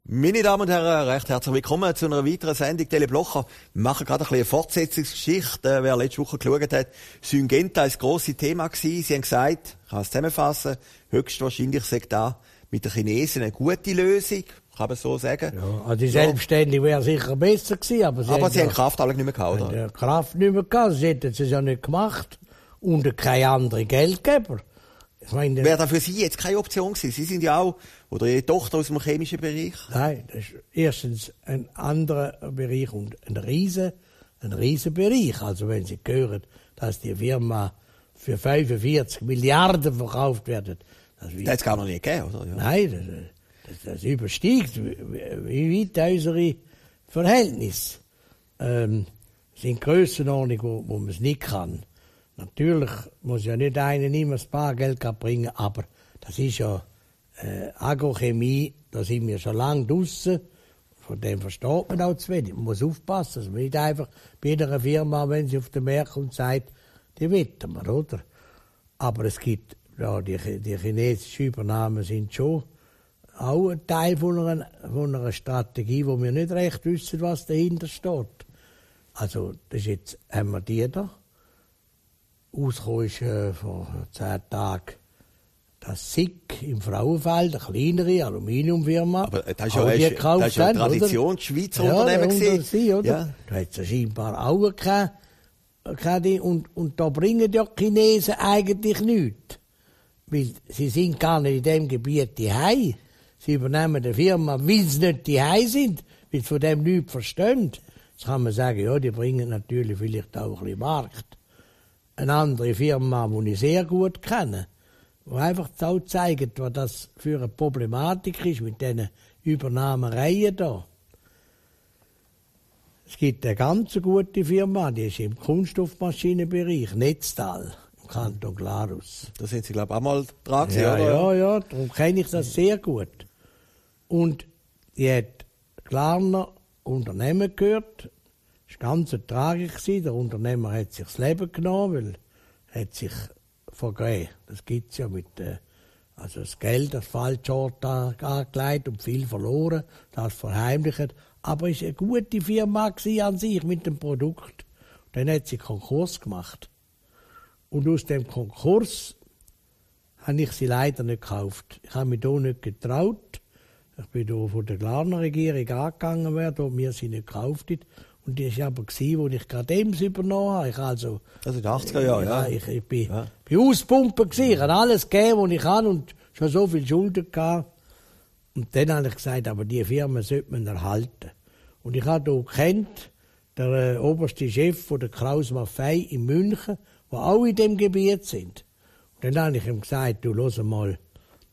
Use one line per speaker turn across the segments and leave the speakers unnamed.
Meine Damen und Herren, recht herzlich willkommen zu einer weiteren Sendung Teleblocher. Wir machen gerade ein bisschen eine Fortsetzungsgeschichte. Wer letzte Woche geschaut hat, Syngenta war das grosse Thema gewesen. Sie haben gesagt, ich kann es zusammenfassen, höchstwahrscheinlich sagt da mit den Chinesen eine gute Lösung. Kann man so sagen.
Ja, also die Selbstständige wäre sicher besser gewesen, aber sie
haben die Kraft alle nicht mehr gehabt, oder?
Die Kraft nicht mehr gehabt, sie hätten es ja nicht gemacht. Und keine anderen Geldgeber.
Wäre da für Sie jetzt keine Option gewesen? Sie sind ja auch, oder Ihre Tochter aus dem chemischen Bereich?
Nein, das ist erstens ein anderer Bereich und ein riesen Bereich. Also wenn Sie hören, dass die Firma für 45 Milliarden verkauft wird. Das hat es
gar noch nicht gegeben, oder? Ja.
Nein, das übersteigt wie weit unsere Verhältnisse. Sind Grössenordnung, wo man es nicht kann. Natürlich muss ja nicht einer immer das Bargeld bringen, aber das ist ja Agrochemie, da sind wir schon lange draussen. Von dem versteht man auch zu wenig. Man muss aufpassen, dass man nicht einfach bei jeder Firma, wenn sie auf den Markt kommt, sagt, die wetten wir, oder? Aber es gibt, ja, die chinesischen Übernahmen sind schon auch ein Teil von einer Strategie, wo wir nicht recht wissen, was dahinter steht. Also, das ist jetzt, haben wir die da. Ausgekommen ist vor 10 Tagen das SICK im Frauenfeld, eine kleinere Aluminiumfirma.
Aber das ist ja eine Tradition, die Schweizer Unternehmen gewesen.
Oder? Ja. Da hat es scheinbar auch keine und da bringen ja die Chinesen eigentlich nichts. Weil sie sind gar nicht in dem Gebiet daheim. Sie übernehmen die Firma, weil sie nicht daheim sind, weil sie von dem nichts verstehen. Jetzt kann man sagen, ja, die bringen natürlich vielleicht auch ein bisschen Markt. Eine andere Firma, die ich sehr gut kenne, die einfach auch zeigt, was das für eine Problematik ist mit diesen Übernahmereien da. Es gibt eine ganz gute Firma, die ist im Kunststoffmaschinenbereich, Netztal, im Kanton Glarus.
Da sind Sie, glaube ich, auch mal dran gewesen,
oder? Ja, darum kenne ich das sehr gut. Und die hat Glarner Unternehmen gehört. Das war ganz tragisch. Der Unternehmer hat sich das Leben genommen, weil er hat sich vergeben. Das gibt es ja mit also das Geld, das falsche Ort angelegt und viel verloren, das verheimlicht. Aber es war eine gute Firma an sich mit dem Produkt. Dann hat sie Konkurs gemacht. Und aus dem Konkurs habe ich sie leider nicht gekauft. Ich habe mich hier nicht getraut. Ich bin hier von der Glarner Regierung angegangen, wo mir sie nicht gekauft hat. Und die war aber, als ich gerade Ems übernommen habe.
Also in den 80er Jahren, ja.
Ich bin auspumpen gewesen. Ich habe alles gegeben, was ich kann und schon so viel Schulden gehabt. Und dann habe ich gesagt, aber die Firma sollte man erhalten. Und ich habe hier gekannt, der oberste Chef von der Kraus Maffei in München, die auch in dem Gebiet sind. Und dann habe ich ihm gesagt, du, hör mal,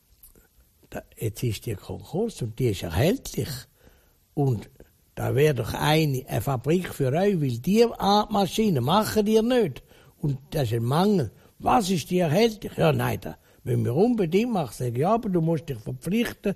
jetzt ist die Konkurs und die ist erhältlich. Und da wäre doch eine Fabrik für euch, weil die Art Maschinen machen die nicht. Und das ist ein Mangel. Was ist die erhältlich? Ja, nein, da müssen wir unbedingt machen. Ich sage, ja, aber du musst dich verpflichten,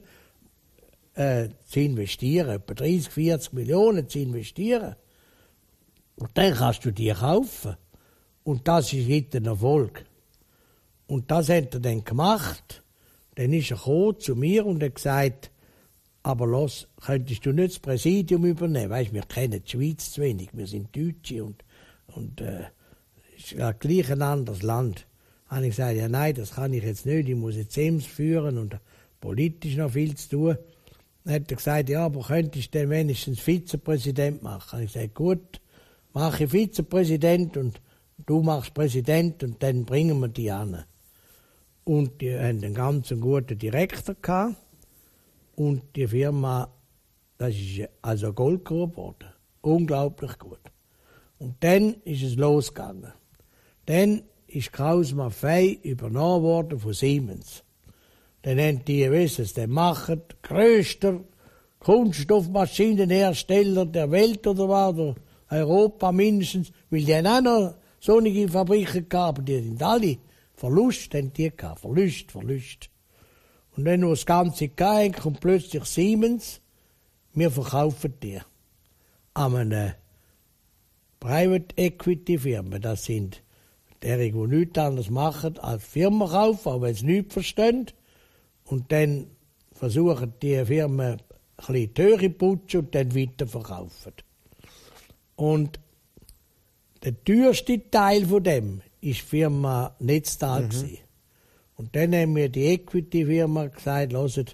zu investieren, etwa 30, 40 Millionen zu investieren. Und dann kannst du die kaufen. Und das ist jetzt ein Erfolg. Und das hat er dann gemacht. Dann ist er gekommen zu mir und hat gesagt, aber los, könntest du nicht das Präsidium übernehmen? Weisst, wir kennen die Schweiz zu wenig, wir sind Deutsche und es ist ja gleich ein anderes Land. Dann habe ich gesagt, ja nein, das kann ich jetzt nicht, ich muss jetzt Ems führen und politisch noch viel zu tun. Dann hat er gesagt, ja, aber könntest du denn wenigstens Vizepräsident machen? Dann habe ich gesagt, gut, mache ich Vizepräsident und du machst Präsident und dann bringen wir die an. Und die haben einen ganz guten Direktor gehabt. Und die Firma, das ist also Goldgrube geworden. Unglaublich gut. Und dann ist es losgegangen. Dann ist Kraus Maffei übernommen worden von Siemens. Dann haben die, wissen es, den machen, grösster Kunststoffmaschinenhersteller der Welt oder was, oder Europa mindestens, weil die haben auch noch solche Fabriken gehabt, die sind alle Verlust, haben die gehabt. Verlust. Und dann, wo das Ganze ging, kommt plötzlich Siemens, wir verkaufen die. An eine Private Equity Firma. Das sind derjenige, die nichts anderes machen als Firmen kaufen, auch wenn sie nichts verstehen. Und dann versuchen die Firmen bisschen die Höhe putzen und dann weiterverkaufen. Und der teuerste Teil von dem war die Firma Netztal. Und dann haben mir die Equity-Firma gesagt, hört,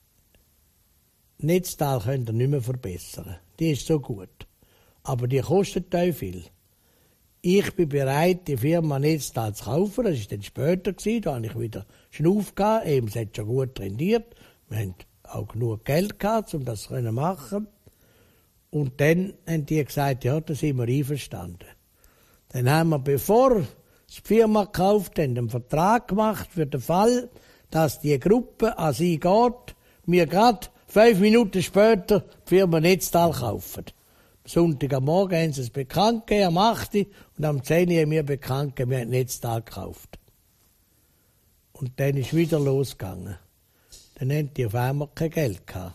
Netztal könnt ihr nicht mehr verbessern. Die ist so gut. Aber die kostet euch viel. Ich bin bereit, die Firma Netztal zu kaufen. Das war dann später. Da habe ich wieder Schnuff gehabt. Eben, es hat schon gut rendiert. Wir haben auch genug Geld gehabt, um das zu machen. Und dann haben die gesagt, ja, da sind wir einverstanden. Dann haben wir, bevor wir die Firma gekauft haben, einen Vertrag gemacht für den Fall, dass die Gruppe an sie geht, wir gerade 5 Minuten später die Firma Netztal kaufen. Am Sonntag am Morgen haben sie es bekannt gegeben, am 8. und am 10. haben wir bekannt gegeben, wir haben Netztal gekauft. Und dann ist wieder losgegangen. Dann haben die auf einmal kein Geld gehabt.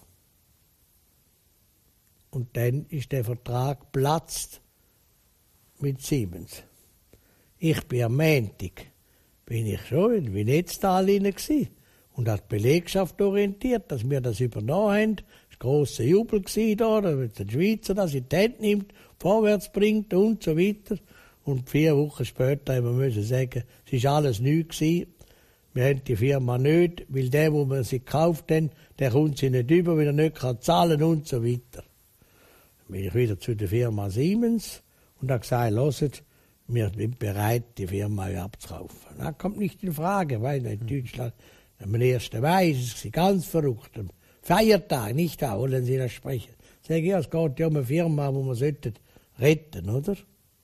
Und dann ist der Vertrag geplatzt mit Siemens. Ich bin am Montag, bin ich schon in Netztal rein gewesen und hat die Belegschaft orientiert, dass wir das übernommen haben. Es war ein grosser Jubel da, dass der Schweizer das in die Hand nimmt, vorwärts bringt und so weiter. Und 4 Wochen später haben wir sagen, es war alles neu gewesen. Wir haben die Firma nicht, weil der, wo wir sie gekauft haben, der kommt sie nicht über, weil er nicht zahlen kann und so weiter. Dann bin ich wieder zu der Firma Siemens und habe gesagt, hört, wir sind bereit, die Firma abzukaufen. Das kommt nicht in Frage, weil in Deutschland am 1. Mai ist es ganz verrückt. Am Feiertag, nicht da, wollen Sie das sprechen. Sage ich, ja, es geht ja um eine Firma, die wir retten, oder?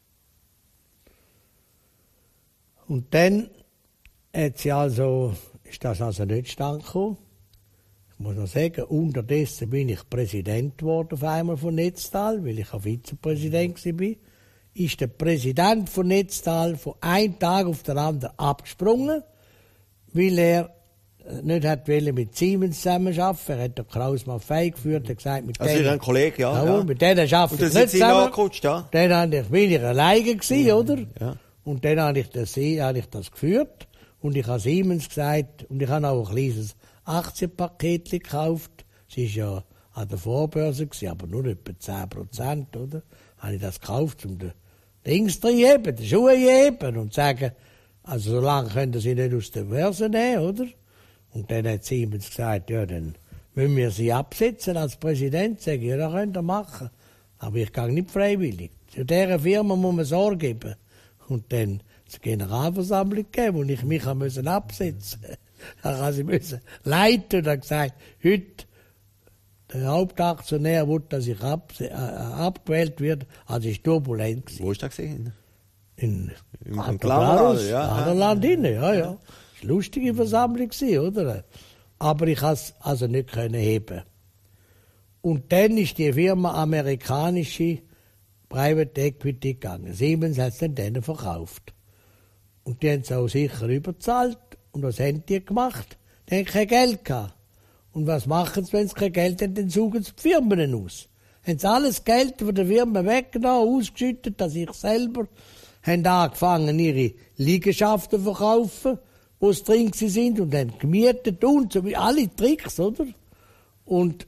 Und dann ist das also nicht zustande gekommen. Ich muss noch sagen, unterdessen bin ich Präsident geworden auf einmal von Netztal, weil ich auch Vizepräsident war. Ist der Präsident von Netztal von einem Tag auf den anderen abgesprungen, weil er nicht hat mit Siemens zusammenarbeiten. Er hat den Klaus Maffei geführt, er gesagt, mit
denen... Also ein Kollege, ja.
Mit denen arbeite ich nicht zusammen.
Ja.
Dann bin ich alleine gewesen, oder? Ja. Und dann habe ich das geführt. Und ich habe Siemens gesagt, und ich habe auch ein kleines Aktienpaket gekauft. Es war ja an der Vorbörse, aber nur etwa 10%, oder? Habe ich das gekauft, um den Dings zu heben, die Schuhe zu heben und zu sagen, also so lange können Sie nicht aus der Börse nehmen, oder? Und dann hat Siemens gesagt, ja, dann müssen wir Sie absetzen als Präsident. Sag ich, ja, das könnt ihr machen. Aber ich gehe nicht freiwillig. Zu dieser Firma muss man Sorge geben. Und dann die Generalversammlung gegeben, wo ich mich absetzen musste. Dann musste sie leiten und hat gesagt, heute der Hauptaktionär will, dass ich abgewählt werde. Also es war turbulent.
Wo ist das gesehen?
Im
Glarus, ja.
Aderland hinein, ja. Das war eine lustige Versammlung, oder? Aber ich konnte es also nicht heben. Und dann ist die Firma amerikanische Private Equity gegangen. Siemens hat es dann denen verkauft. Und die haben es auch sicher überzahlt. Und was haben die gemacht? Die haben kein Geld gehabt. Und was machen sie, wenn sie kein Geld haben? Dann suchen sie die Firmen aus. Haben sie alles Geld von der Firma weggenommen, ausgeschüttet, dass ich selber, haben angefangen, ihre Liegenschaften zu verkaufen, wo sie drin sind, und haben gemietet und so, wie alle Tricks, oder? Und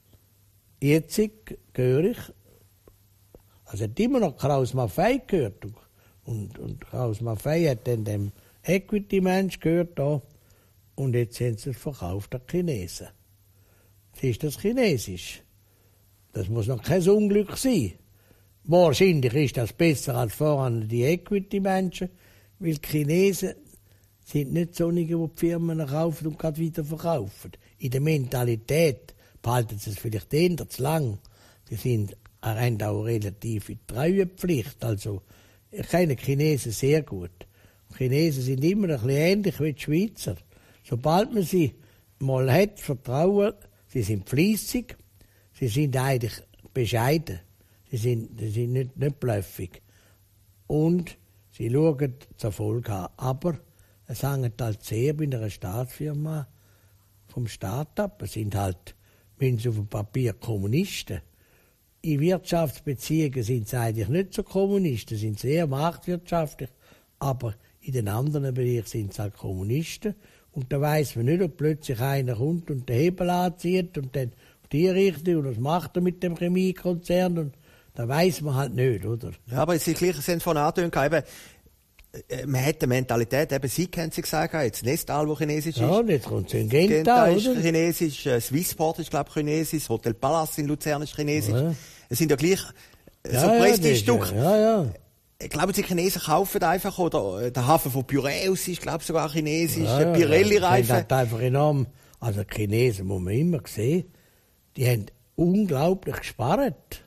jetzt höre ich, also hat immer noch Klaus Maffei gehört. Und Klaus Maffei hat dann dem Equity-Mensch gehört da. Und jetzt haben sie es verkauft an Chinesen. Jetzt ist das Chinesisch. Das muss noch kein Unglück sein. Wahrscheinlich ist das besser als voran die Equity-Menschen, weil die Chinesen sind nicht solche, die Firmen kaufen und gerade wieder verkaufen. In der Mentalität behalten sie es vielleicht eher zu lang. Sie haben auch relativ Treuepflicht. Also, ich kenne Chinesen sehr gut. Die Chinesen sind immer ein bisschen ähnlich wie die Schweizer. Sobald man sie mal hat, Vertrauen, sie sind fleissig, sie sind eigentlich bescheiden, sie sind nicht bluffig. Und sie schauen zu Erfolg an. Aber es hängt halt sehr bei einer Staatsfirma vom Staat ab. Es sind halt, wenn sie auf dem Papier Kommunisten. In Wirtschaftsbeziehungen sind sie eigentlich nicht so Kommunisten, sind sehr marktwirtschaftlich, aber in den anderen Bereichen sind sie halt Kommunisten. Und da weiss man nicht, ob plötzlich einer kommt und den Hebel anzieht und dann die Richtung und was macht er mit dem Chemiekonzern und da weiß man halt nicht, oder?
Ja, aber Sie gleich sind von angetönt, eben, man hat die Mentalität, eben Sie kennen sie gesagt, jetzt Nestal, wo chinesisch ist.
Ja, und jetzt kommt Syngenta,
ist
oder?
chinesisch, Swissport ist, glaube ich, chinesisch, Hotel Palace in Luzern ist chinesisch.
Ja.
Es sind ja gleich so
Ja,
Prestige-Stücke.
Ja.
Ich glaube, die Chinesen kaufen einfach, oder der Hafen von Piraeus ist, glaube ich, sogar chinesisch,
Ja,
Pirelli-Reifen.
Das hat einfach enorm, also die Chinesen, muss man immer sehen, die haben unglaublich gespart.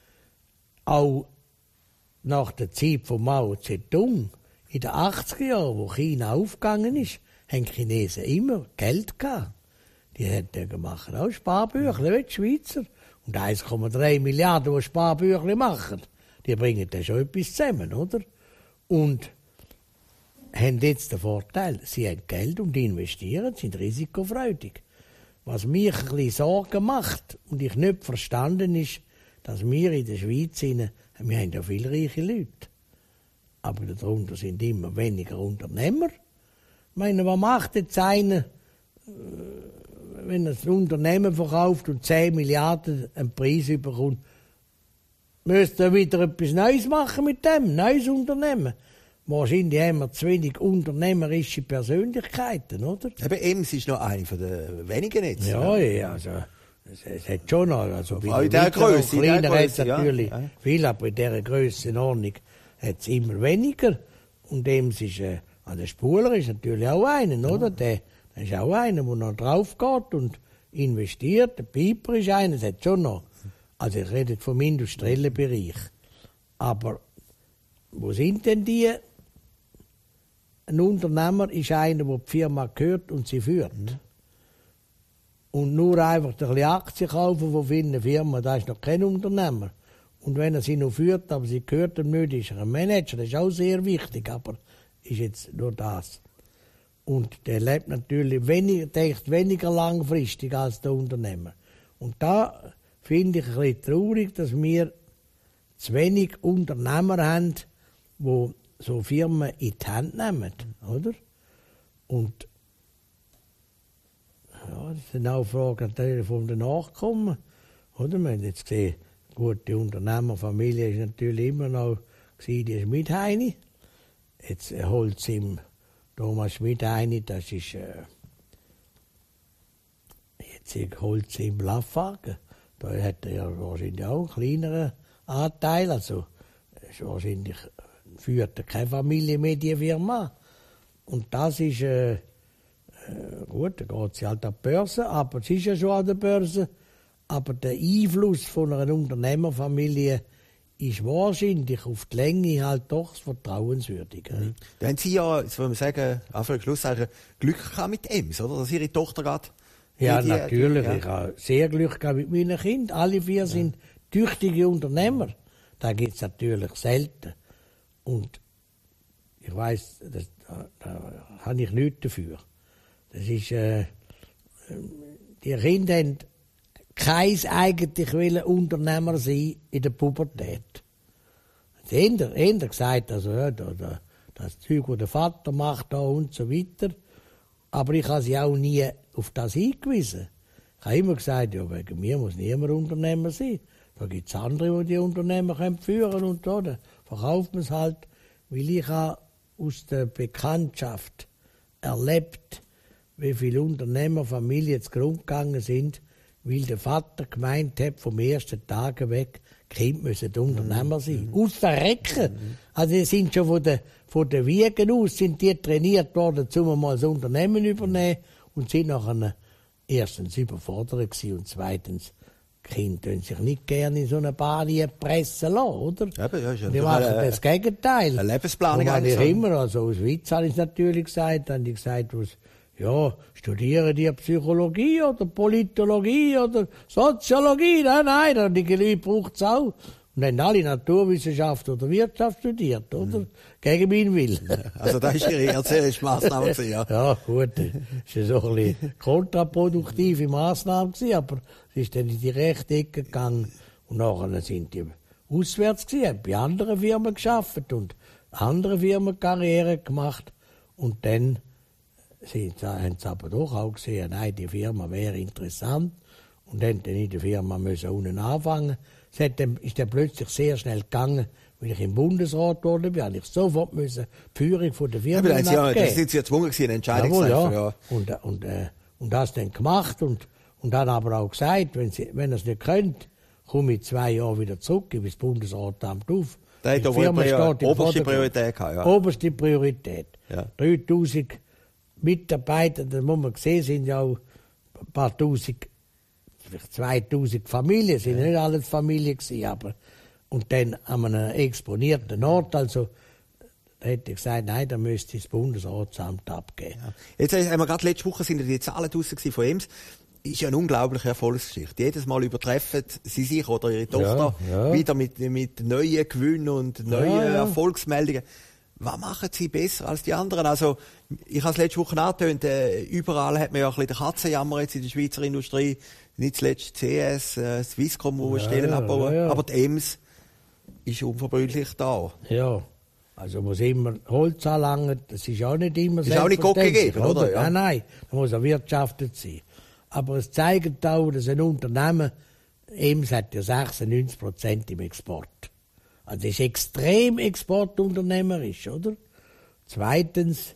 Auch nach der Zeit von Mao Zedong, in den 80er Jahren, wo China aufgegangen ist, haben die Chinesen immer Geld gehabt. Die haben dann gemacht, auch Sparbücher, wie die Schweizer. Und 1,3 Milliarden, die Sparbücher machen, die bringen dann schon etwas zusammen, oder? Und haben jetzt den Vorteil, sie haben Geld und investieren, sind risikofreudig. Was mich ein bisschen Sorgen macht und ich nicht verstanden ist, dass wir in der Schweiz, wir haben ja viele reiche Leute, aber darunter sind immer weniger Unternehmer. Ich meine, was macht jetzt einer, wenn er ein Unternehmen verkauft und 10 Milliarden einen Preis bekommt, müsste er wieder etwas Neues machen mit dem, neues Unternehmen. Wahrscheinlich haben wir zu wenig unternehmerische Persönlichkeiten, oder?
Eben, Ems ist noch eine von den wenigen jetzt.
Ja, also es hat schon noch, also
in dieser Größe,
kleiner hat es natürlich
ja.
viel, aber in dieser Grössenordnung hat es immer weniger. Und Ems ist, der Spuler ist natürlich auch einer, oder? Der ist auch einer, der noch drauf geht und investiert. Der Piper ist einer, es hat schon noch. Also ich rede vom industriellen Bereich. Aber wo sind denn die? Ein Unternehmer ist einer, der die Firma gehört und sie führt. Und nur einfach ein bisschen Aktien kaufen von vielen Firmen, das ist noch kein Unternehmer. Und wenn er sie noch führt, aber sie gehört ihm nicht, ist er ein Manager, das ist auch sehr wichtig, aber ist jetzt nur das. Und der lebt natürlich weniger langfristig als der Unternehmer. Und da finde ich ein bisschen traurig, dass wir zu wenig Unternehmer haben, die so Firmen in die Hand nehmen, oder? Und ja, das sind auch Fragen natürlich von den Nachkommen, oder? Wir haben jetzt gesehen, gute Unternehmerfamilie ist natürlich immer noch die Schmidheini. Jetzt holt es ihm Thomas Schmidheini, das ist jetzt holt es ihm Lafarge. Da hat er ja wahrscheinlich auch einen kleineren Anteil, also ist wahrscheinlich führt er keine Familie mehr die Firma. Und das ist, gut, da geht sie halt an die Börse, aber es ist ja schon an der Börse. Aber der Einfluss von einer Unternehmerfamilie ist wahrscheinlich auf die Länge halt doch vertrauenswürdiger.
Da haben Sie ja, jetzt wollen wir sagen, Anfang Schluss sagen, Glück gehabt mit Ems, oder? Dass Ihre Tochter gerade...
Ja, natürlich. Ja. Ich habe sehr Glück gehabt mit meinen Kindern. Alle 4 sind tüchtige Unternehmer. Da gibt es natürlich selten. Und ich weiss, da habe ich nichts dafür. Das ist, die Kinder haben keins eigentlich Unternehmer sein in der Pubertät. Sie haben gesagt, also, ja, das Zeug, das der Vater macht da und so weiter. Aber ich habe sie auch nie auf das hingewiesen. Ich habe immer gesagt, ja, wegen mir muss niemand Unternehmer sein. Da gibt es andere, die Unternehmer führen können und da verkauft man es halt. Weil ich habe aus der Bekanntschaft erlebt, wie viele Unternehmerfamilien zugrunde gegangen sind, weil der Vater gemeint hat, vom ersten Tag weg, die Kinder müssen Unternehmer sein. Aus der Recke. Also die sind schon von der Wiegen aus sind die trainiert worden, um mal das Unternehmen übernehmen und sind nachher erstens überfordert gewesen und zweitens, die Kinder können sich nicht gerne in so eine Bade pressen lassen, oder?
Eben, ja,
die machen das Gegenteil.
Eine Lebensplanung
eigentlich. Ich immer, also aus Witz habe ich es natürlich gesagt, dann habe ich gesagt, ja, studieren die Psychologie oder Politologie oder Soziologie? Nein, die Leute braucht es auch. Und haben alle Naturwissenschaft oder Wirtschaft studiert, oder? Gegen meinen Willen.
Also das ist Ihre erzählerische Massnahme gewesen, ja?
Ja, gut, das war so ein bisschen kontraproduktive Massnahme gewesen, aber es ist dann in die rechte Ecke gegangen und nachher sind die auswärts gewesen, haben bei anderen Firmen gearbeitet und andere Firmen Karriere gemacht und dann haben sie aber doch auch gesehen, nein, die Firma wäre interessant und dann in der Firma müssen unten anfangen. Ist dann plötzlich sehr schnell gegangen, weil ich im Bundesrat geworden bin, habe ich sofort die Führung von der Firma
abgeben. Das sind Sie gezwungen gewesen, eine Entscheidung zu treffen.
Ja. Und das dann gemacht und dann aber auch gesagt, wenn ihr es nicht könnt, komme ich 2 Jahre wieder zurück, gebe das Bundesratamt auf.
Da hat die oberste Priorität gehabt, ja.
Oberste Priorität.
Ja.
3000 Mitarbeiter, das muss man sehen, sind ja auch ein paar Tausend, vielleicht 2000 Familien, sind nicht alles Familien gewesen, aber und dann an einem exponierten Ort, also da hätte ich gesagt, nein, da müsste das Bundesratsamt abgeben.
Ja. Jetzt haben wir gerade letzte Woche sind die Zahlen draussen von EMS. Ist ja eine unglaubliche Erfolgsgeschichte. Jedes Mal übertreffen sie sich oder ihre Tochter wieder mit neuen Gewinnen und neuen Erfolgsmeldungen. Was machen sie besser als die anderen? Also, ich habe es letzte Woche angetönt, überall hat man ja ein bisschen den Katzenjammer jetzt in der Schweizer Industrie. Nicht zuletzt CS, Swisscom, wo Stellen abbauen. Aber die EMS ist unverbrüchlich da.
Ja. Also muss immer Holz anlangen, das ist auch nicht immer
ist auch nicht Gott gegeben, oder?
Ja. Nein, da muss auch wirtschaftet sein. Aber es zeigt auch, dass ein Unternehmen, EMS hat ja 96% im Export. Also ist extrem exportunternehmerisch, oder? Zweitens,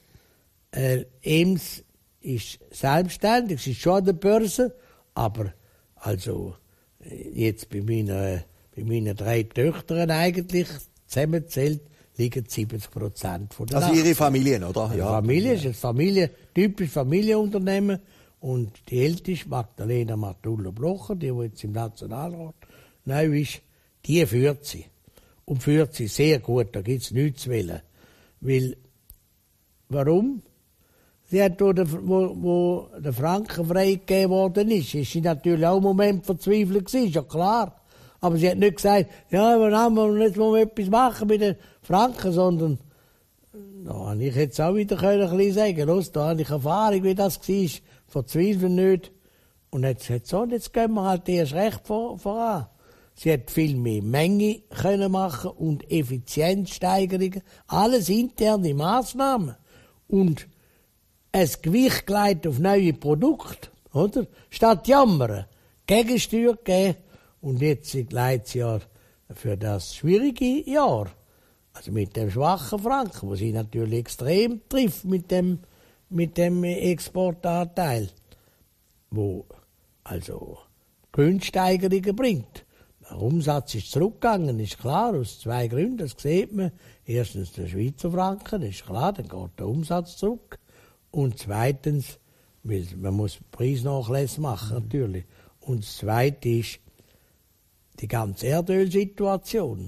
EMS ist selbstständig, es ist schon an der Börse, aber also jetzt bei meinen 3 Töchtern eigentlich zusammenzählt, liegen 70% von der
Also Ihre Familien, oder?
Ja, Familie ist ein typisch Familienunternehmen. Und die älteste, Magdalena Martullo-Blocher, die jetzt im Nationalrat neu ist, die führt sie. Und führt sie sehr gut, da gibt es nichts zu wählen. Weil, warum? Sie hat, wo der Franken freigegeben worden ist sie natürlich auch im Moment verzweifelt gewesen, ist ja klar. Aber sie hat nicht gesagt, ja, jetzt wollen wir etwas machen mit den Franken, sondern da habe ich jetzt auch wieder ein bisschen sagen, los, da habe ich Erfahrung, wie das war, verzweifeln nicht. Und jetzt gehen wir halt erst recht voran. Sie hat viel mehr Menge können machen und Effizienzsteigerungen, alles interne Massnahmen. Und ein Gewicht gelegt auf neue Produkte, oder? Statt jammern, Gegensteuer geben. Und jetzt leitet sie ja für das schwierige Jahr, also mit dem schwachen Franken, wo sie natürlich extrem trifft mit dem Exportanteil, wo also Gewinnsteigerungen bringt. Der Umsatz ist zurückgegangen, ist klar, aus 2 Gründen, das sieht man. Erstens der Schweizer Franken, das ist klar, dann geht der Umsatz zurück. Und zweitens, weil man muss Preisnachlässe machen, natürlich. Und das Zweite ist die ganze Erdölsituation.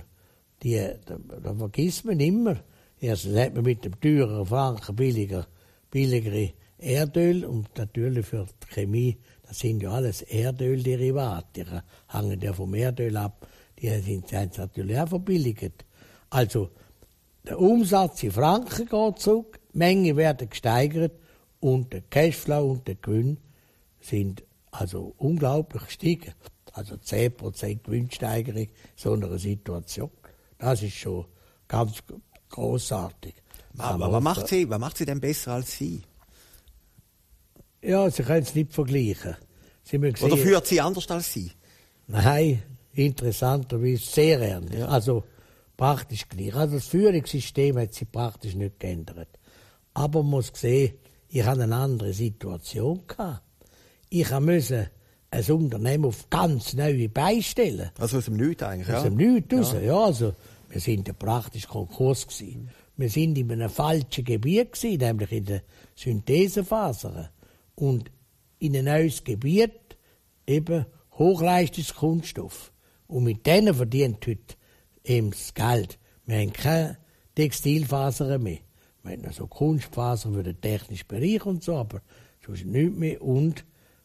Da vergisst man immer. Erstens hat man mit dem teureren Franken billigere Erdöl und natürlich für die Chemie, das sind ja alles Erdölderivate, die hängen ja vom Erdöl ab, die sind natürlich auch verbilligt. Also der Umsatz in Franken geht zurück, die Mengen werden gesteigert und der Cashflow und der Gewinn sind also unglaublich gestiegen. Also 10% Gewinnsteigerung in so einer Situation. Das ist schon ganz grossartig.
Aber was macht sie denn besser als Sie?
Ja, Sie können es nicht vergleichen.
Oder führt sie anders als Sie?
Nein, interessanterweise sehr ähnlich. Ja. Also praktisch gleich. Also das Führungssystem hat sich praktisch nicht geändert. Aber man muss sehen, ich hatte eine andere Situation gehabt. Ich musste ein Unternehmen auf ganz neue Beine stellen.
Also aus dem Nichts eigentlich, ja?
Aus dem Nichts raus, ja. Also, wir sind ja praktisch Konkurs gewesen. Wir sind in einem falschen Gebiet gewesen, nämlich in der Synthesefasern. Und in ein neues Gebiet eben Hochleistungskunststoff. Und mit denen verdient heute eben das Geld. Wir haben keine Textilfasern mehr. Wir haben also Kunstfasern für den technischen Bereich und so, aber sonst nichts mehr. Und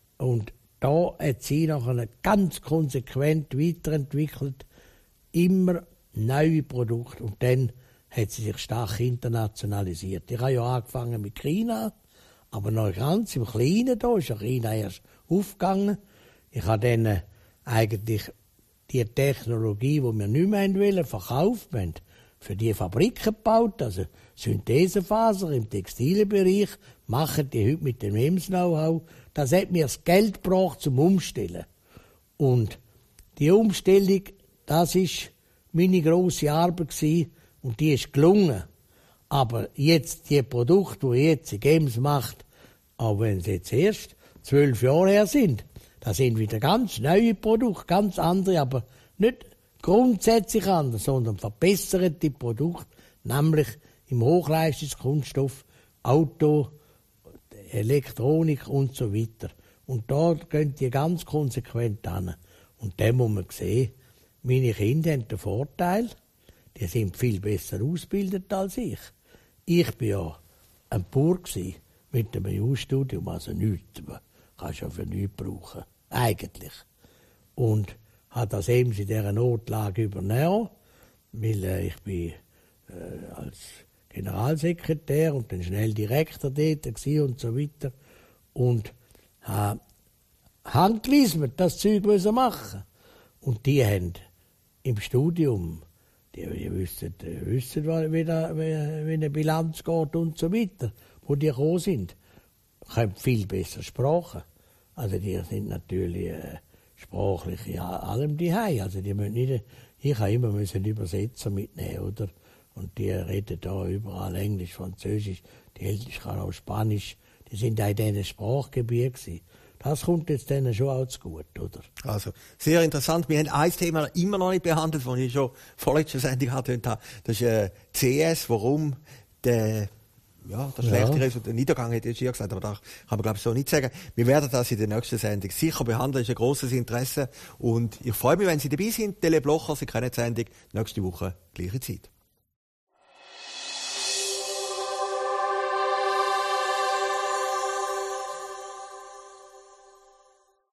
da hat sie nachher ganz konsequent weiterentwickelt, immer neue Produkte. Und dann hat sie sich stark internationalisiert. Ich habe ja angefangen mit China, aber noch ganz im Kleinen da ist ja China erst aufgegangen. Ich habe dann eigentlich die Technologie, die wir nicht mehr wollen, verkauft. Wir haben für die Fabriken gebaut, also Synthesefaser im Textilbereich, machen die heute mit dem EMS-Know-how. Das hat mir das Geld gebracht zum Umstellen. Und die Umstellung, das ist meine grosse Arbeit gewesen, und die ist gelungen. Aber jetzt die Produkte, die jetzt Gems macht, auch wenn sie jetzt erst 12 Jahre her sind, das sind wieder ganz neue Produkte, ganz andere, aber nicht grundsätzlich anders, sondern verbesserte Produkte, nämlich im Hochleistungskunststoff, Auto, Elektronik und so weiter. Und da gehen die ganz konsequent an. Und dann muss man sehen, meine Kinder haben den Vorteil, die sind viel besser ausgebildet als ich. Ich war ja ein Bauer mit einem EU-Studium, also nichts. Kannst du ja für nichts brauchen. Eigentlich. Und habe das eben in dieser Notlage übernommen, weil ich bin als Generalsekretär und dann schnell Direktor dort und so weiter. Und habe handgewiesen, das Zeug machen. Und die haben im Studium, die wissen, wie eine Bilanz geht und so weiter, wo die gekommen sind, können viel besser Sprachen. Also die sind natürlich sprachlich in allem daheim. Also die müssen nicht, ich habe immer einen Übersetzer mitnehmen, oder? Und die reden da überall Englisch, Französisch, die Älteste kann auch Spanisch. Die sind auch in diesen Sprachgebieten gewesen. Das kommt jetzt denen schon auch zu gut, oder?
Also, sehr interessant. Wir haben ein Thema immer noch nicht behandelt, das ich schon vorletzte Sendung angetönt habe. Das ist CS, warum der schlechte Niedergang, hätte ich hier gesagt, aber da kann man, glaube ich, so nicht sagen. Wir werden das in der nächsten Sendung sicher behandeln. Das ist ein grosses Interesse. Und ich freue mich, wenn Sie dabei sind. Tele Blocher, Sie kennen die Sendung nächste Woche, gleiche Zeit.